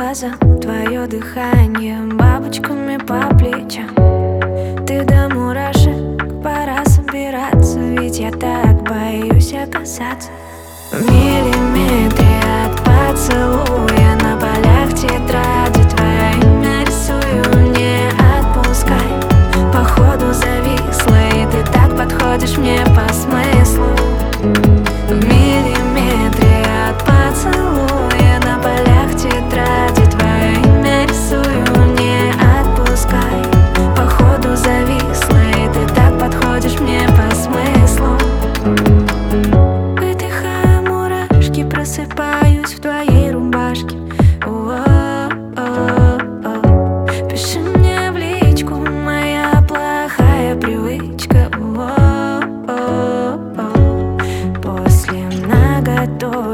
глаза, твое дыхание бабочками по плечам. Ты до мурашек, пора собираться, ведь я так боюсь оказаться в миллиметре от поцелуя. На полях тетради твое имя рисую, не отпускай. Походу зависла, и ты так подходишь мне по смыслу. В миллиметре от поцелуя, на полях тетради твое имя рисую, не отпускай. Походу зависла, и ты так подходишь мне по смыслу. Выдыхаю мурашки, просыпаюсь в твоей рубашке. Пиши мне в личку, моя плохая привычка. После наготове